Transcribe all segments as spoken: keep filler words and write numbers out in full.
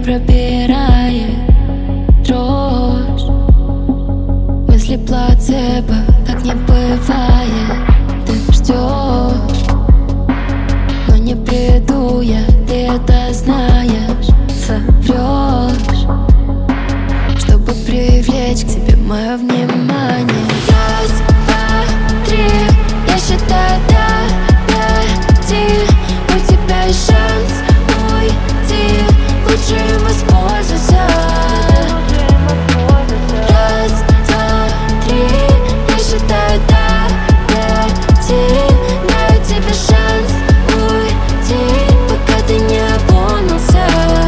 пробирает дрожь. Мысли плацебо, так не бывает. Ты ждешь, но не приду я, ты это знаешь. Соврешь, чтобы привлечь к себе мое внимание. Раз, два, три, я считаю до пяти. У тебя есть шанс уйти, лучше им воспользуйся. Раз, два, три, я считаю до пяти. Даю тебе шанс уйти, пока ты не опомнился.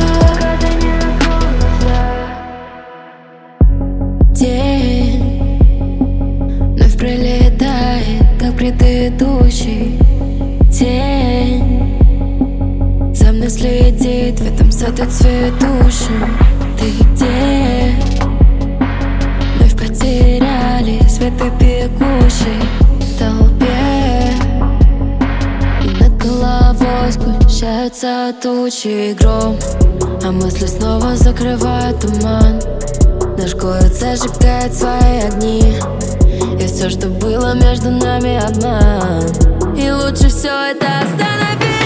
День вновь пролетает, как предыдущий день. За мной следит в этом саду цветущем. Ты где? Вновь потерялись в этой бегущей толпе. И над головой сгущаются тучи и гром, а мысли снова закрывают туман. Наш город зажигает свои огни, и все, что было между нами, обман. И лучше все это остановить.